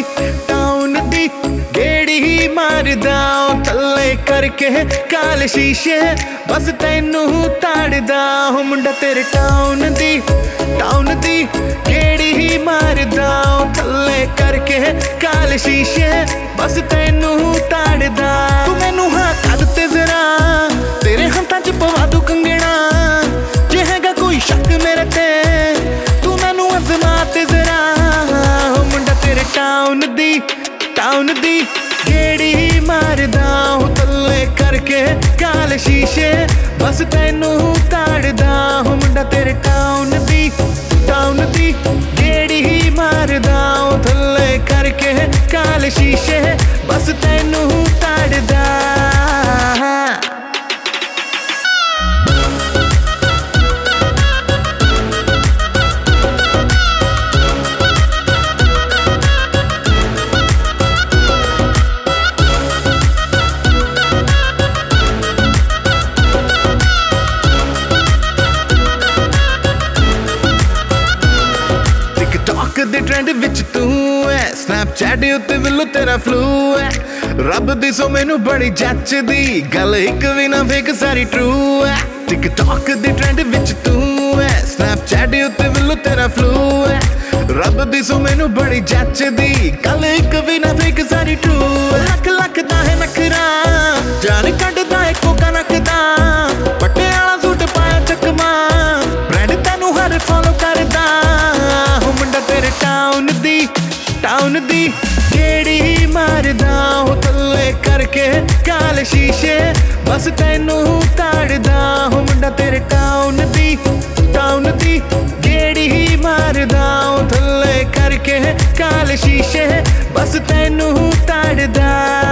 town दी गेड़ी ही मारदा थल्ले करके काल शीशे बस तैनू ताड़दा हो मुंडा तेरे टाउन दी गेड़ी ही मारदा थल्ले करके काल शीशे बस तैनू ताड़दा तू मैनू हाँ कर ते जरा तेरे हत्थां च पवा दूं कंगना जे हैगा कोई शक मेरे ते तू मैनू अजमा ते जरा हो मुंडा तेरे टाउन दी गेड़ी मारदा हो थल्ले करके काल शीशे बस तैनू ताड़दा हो मुंडा तेरे टाउन दी गेड़ी मारदा हो थल्ले करके काल शीशे बस तैनू ताड़दा टिकटॉक दे ट्रेंड विच तू है स्नैपचैट उत्ते विल्लो तेरा फ्लू है रब दी सो मैनू बड़ी जचदी गल इक भी ना फेक सारी ट्रू है टिकटॉक दे ट्रेंड विच तू है स्नैपचैट उत्ते विल्लो तेरा फ्लू है रब दी सो मैनू बड़ी जचदी गल इक भी ना फेक सारी ट्रू है लख लख दा है नखरा जान कड्डदा है कोका नकदा पट्टे वाला सूट पाया चकमा ब्रांड तैनू हर फॉलो करदा तेरे टाउन दी गेड़ी मारदा हो थल्ले करके काल शीशे बस तैनू ताड़दा हो मुंडा तेरे टाउन दी गेड़ी मारदा हो थल्ले करके काल शीशे बस तैनू ताड़दा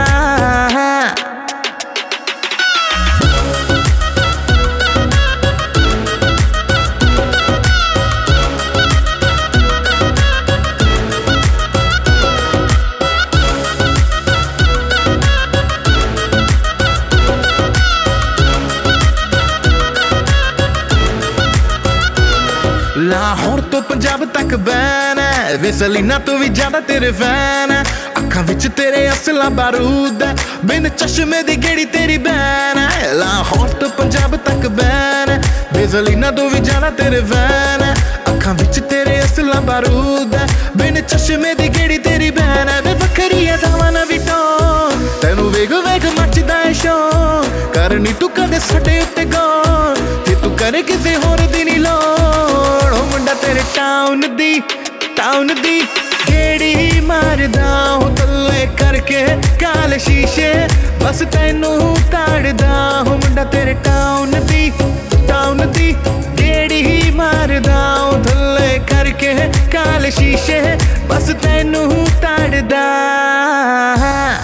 लाहौर तो पंजाब तक बैन है विसलीना तो भी ज्यादा तेरे फैन है अखा विच तेरे असला बारूद है बिन चश्मे दी गेड़ी तेरी बैन है लाहौर तो पंजाब तक बैन है विसलीना तो भी ज्यादा तेरे फैन है अखा विच तेरे असला बारूद है बिन चश्मे दी गेड़ी तेरी बैन है वे वखरी है दावा ना विटो तैनू वेग वेग मचदा है शो करनी तू कदे साडे उत्ते गो जे तू करे किसे होर दी नी लोड़ हो मुंडा तेरे टाउन दी गेड़ी मारदा हो थल्ले करके काल शीशे बस तैनू ताड़दा हो मुंडा तेरे टाउन दी गेड़ी मारदा हो थल्ले करके काल शीशे बस तैनू ताड़दा